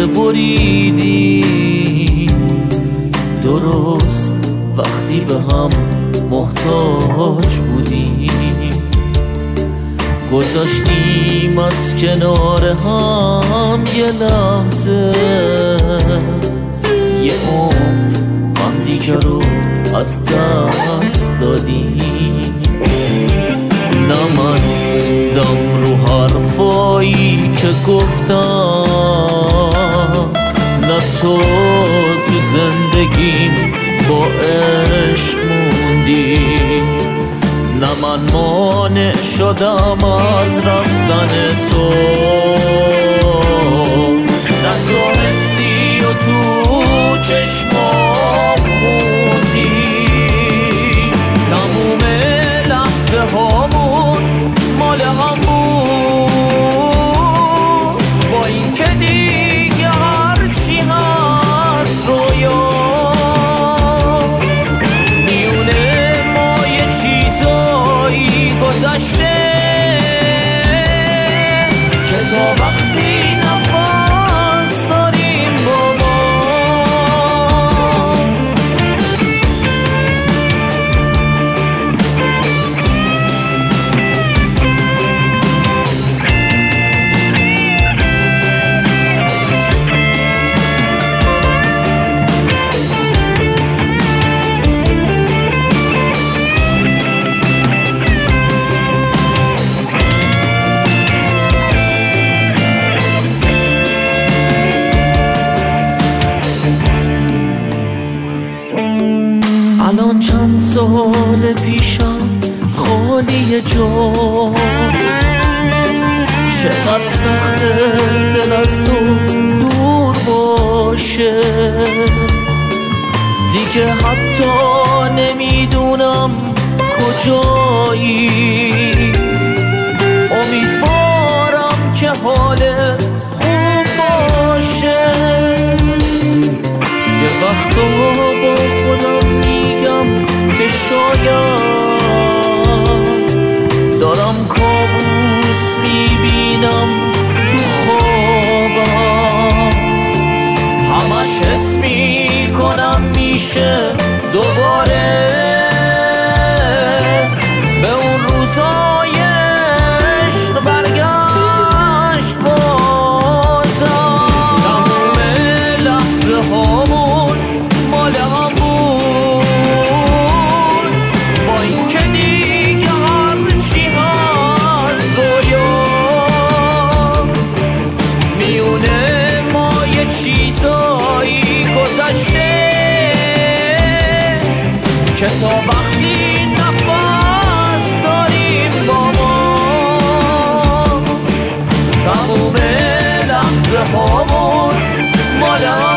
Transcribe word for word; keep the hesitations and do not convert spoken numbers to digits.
که بریدی درست وقتی به هم محتاج بودیم، گذاشتیم از کنار هم یه لحظه، یه عمر هم دیگه رو از دست دادیم. نه من دم رو حرفایی که گفتم، نه تو تو زندگیم با عشق موندی، نه من مانع شدم از رفتن تو، نه تو حسی و تو چشمام خوندی. تموم لحظه هامون مال هم بود، با این که دیگه هرچی هست رویاست. میونه ما یه چیزایی گذشته که تا وقتی نفس داریم با ما. الان چند سال پیشم خالی جا، چقدر سخته دل از تو دور باشه. دیگه حتی نمیدونم کجایی، امیدوارم که حالت خوب باشه. یه وقتا با خودم میگم که شاید دارم کابوس میبینم تو خوابم، همش حس میکنم میشه دوباره به اون روزای عشق برگشت بازم. تموم لحظه هامون مال هم بود، با این که دیگه هرچی هست رویاست. میونه ما یه چیزایی گذشته که تا وقتی نفس داریم با ما. تموم لحظه هامون مال هم